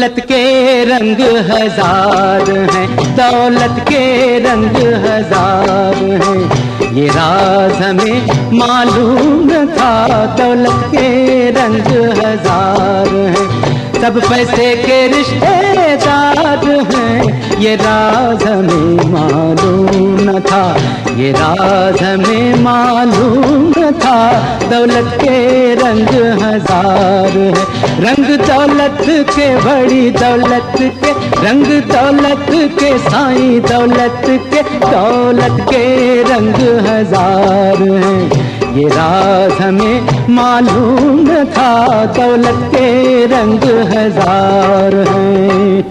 दौलत के रंग हजार हैं, दौलत के रंग हजार हैं। ये राज हमें मालूम था, दौलत के रंग हजार हैं। सब पैसे के रिश्तेदार हैं, ये राज हमें मालूम न था, ये राज हमें मालूम न था। दौलत के रंग हजार है, रंग दौलत के, बड़ी दौलत के, रंग दौलत के, साईं दौलत के, दौलत के रंग हजार हैं। ये राज हमें मालूम न था, दौलत के रंग हजार हैं।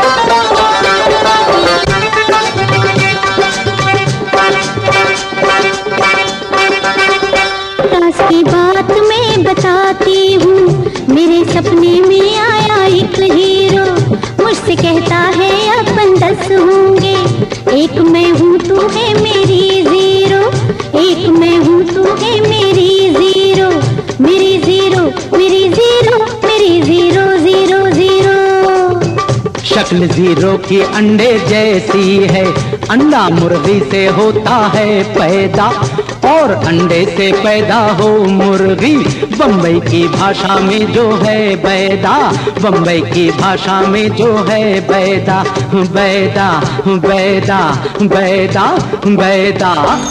राज की बात मैं बताती हूँ, मेरे सपने में आया एक हीरो, मुझसे कहता है अपन 10 होंगे, एक मैं हूँ तू है मेरी जीरो, एक मैं हूँ तू है मेरी जीरो, मेरी जीरो, मेरी जीरो, मेरी जीरो, जीरो जीरो। शक्ल जीरो की अंडे जैसी है, अंडा मुर्गी से होता है पैदा, और अंडे से पैदा हो मुर्गी। बम्बई की भाषा में जो है बैदा, बम्बई की भाषा में जो है बैदा, बैदा बैदा बैदा बैदा।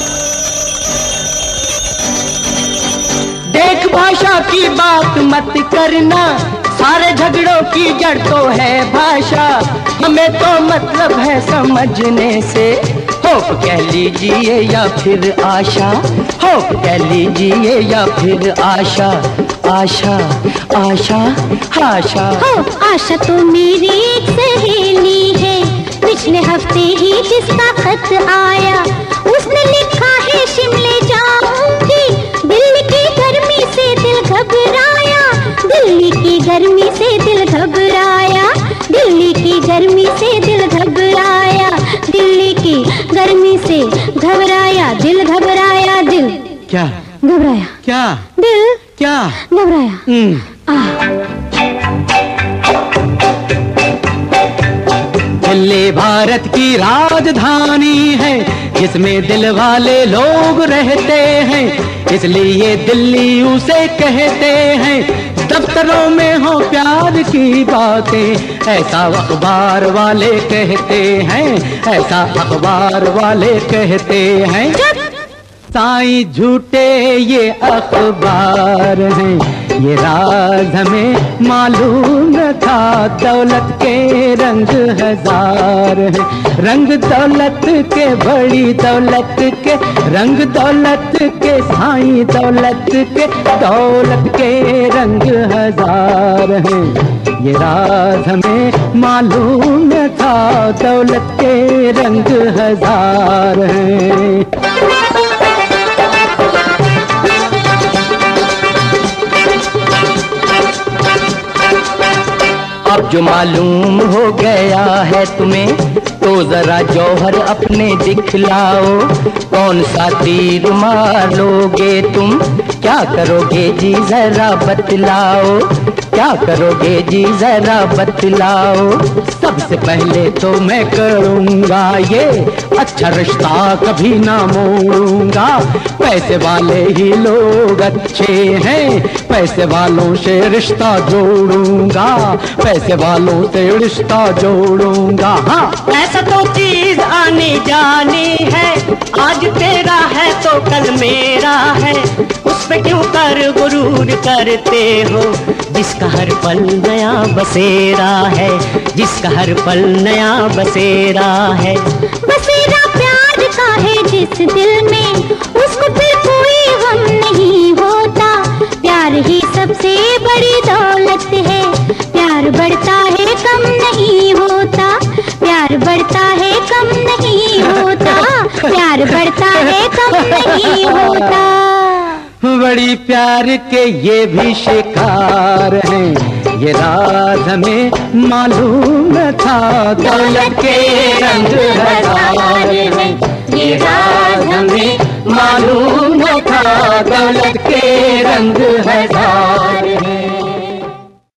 देख भाषा की बात मत करना, सारे झगड़ों की जड़ तो है भाषा, हमें तो मतलब है समझने से। होप कह लीजिए या फिर आशा, होप कह लीजिए या फिर आशा, आशा आशा आशा। हो आशा तो मेरी एक सहेली है, पिछले हफ्ते ही जिसका खत आया, उसने लिखा है शिमले जाऊंगी, दिल्ली की गर्मी से दिल घबराया, दिल्ली की गर्मी से दिल घबराया, दिल्ली की गर्मी से दिल घबराया, दिल्ली की गर्मी से घबराया, दिल घबराया, दिल क्या घबराया, क्या दिल क्या घबराया। दिल्ली भारत की राजधानी है, जिसमें दिल वाले लोग रहते हैं, इसलिए दिल्ली उसे कहते हैं। दफ्तरों में हो प्यार की बातें, ऐसा अखबार वाले कहते हैं, ऐसा अखबार वाले कहते हैं। साईं झूठे ये अखबार हैं, ये राज हमें मालूम न था, दौलत के रंग हजार हैं। रंग दौलत के, बड़ी दौलत के, रंग दौलत के, साईं दौलत के, दौलत के रंग हजार हैं। ये राज हमें मालूम न था, दौलत के रंग हजार हैं। अब जो मालूम हो गया है तुम्हें, तो जरा जौहर अपने दिखलाओ, कौन सा तीर मारोगे तुम, क्या करोगे जी जरा बतलाओ, क्या करोगे जी जरा बतलाओ। सबसे पहले तो मैं करूँगा ये अच्छा रिश्ता कभी ना मोड़ूंगा, पैसे वाले ही लोग अच्छे हैं, पैसे वालों से रिश्ता जोड़ूंगा, पैसे वालों से रिश्ता जोड़ूंगा। हाँ, ऐसा तो चीज आनी जानी है, आज तेरा है तो कल मेरा है, उस पे क्यों कर गुरूर करते हो, जिसका हर पल नया बसेरा है, जिसका हर पल नया बसेरा है। बसेरा प्यार का है जिस दिल में, उसको फिर कोई गम नहीं होता, प्यार ही सबसे बड़ी दौलत है, प्यार बढ़ता है कम नहीं होता, प्यार बढ़ता है कम नहीं होता, प्यार बढ़ता है कम नहीं होता। बड़ी प्यार के ये भी शिकार हैं, ये राज हमें मालूम था, दौलत के रंग हजार हैं। ये राज हमें मालूम था, दौलत के रंग हजार हैं।